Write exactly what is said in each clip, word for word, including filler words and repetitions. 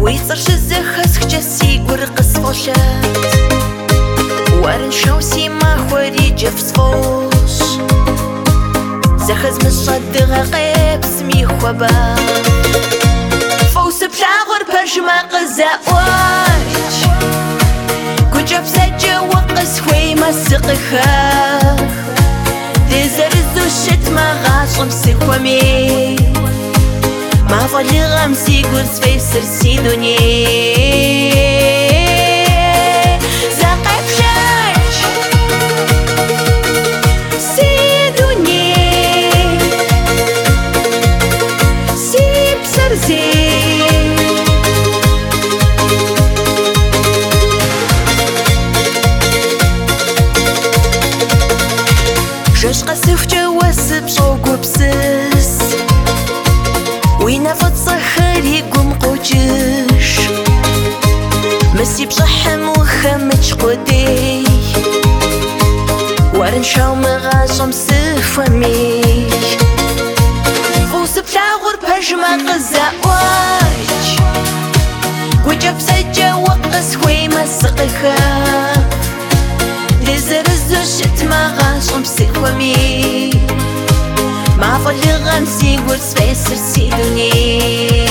ويصرش الزخس خجسي قرقص فوشات وارن شوسي ما خوري جفس فوش زخز مصدغ غيب سمي خوبا فوس بلاغر برجما قزا واج كجب سجا وقس خوي مسقخا دزرزو الشت ما غاشم سيخومي ما فالي غمسي قرص في سرسي دنيا زاقب شاج سي دنيا سي بسرزي جوش قصف جواس بشوق وبسس وين فتصخري قم قوجش مسي بشحم وخمج قدي وارن شاو مغاشم سفمي فوس بلاغر بهجمة غزا واج وجب سجا وقس خوي مسقخا لزرزو شت مغاشم سفمي ما فالي غمسي قرص في سرسي دنيا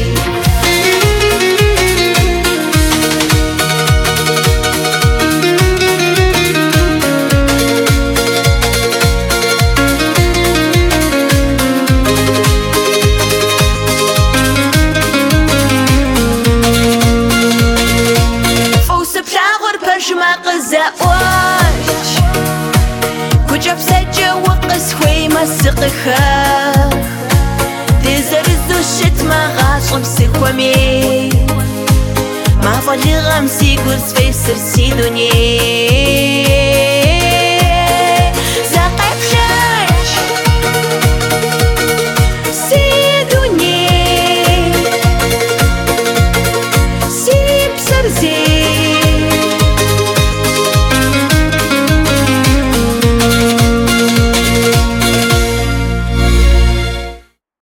فوس بلاغر برجما قزا واج كجب سجا وقس خوي مسقخا دزرزو الشت ما غاشم سيخومي ما فالي غمسي قرص في سرسي دنيا